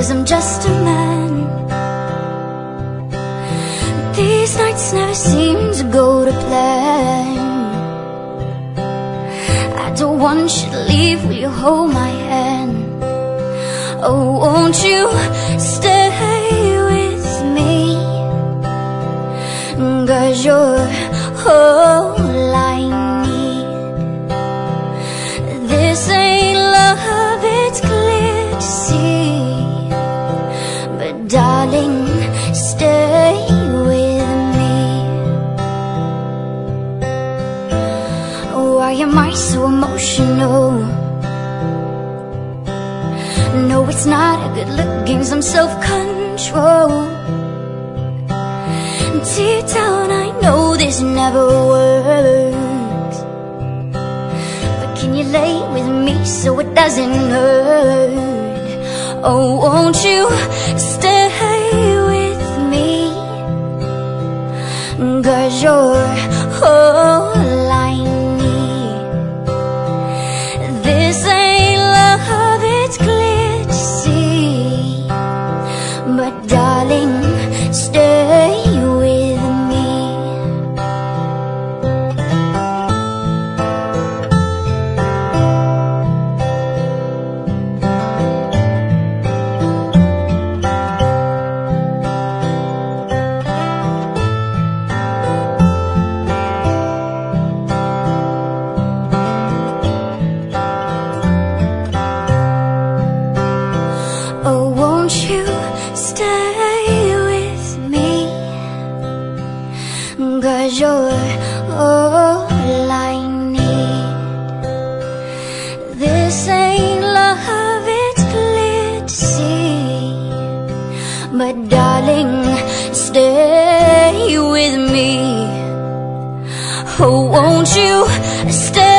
'cause I'm just a man. These nights never seem to go to plan. I don't want you to leave, will you hold my hand? Oh, won't you stay with me? 'Cause you're all I need. This ain't love, it's clear to see. But darling, stay with me. Why am I so emotional? No, it's not a good look, gain some self-control. Deep down I know this never works, but can you lay with me so it doesn't hurt? Oh, won't you stay with me? 'Cause you're all I need. This ain't love, it's clear to see. But darling, stay with me. Oh, won't you stay with me? 'Cause you're all I need. This ain't love, it's clear to see. But darling, stay with me. Oh, won't you stay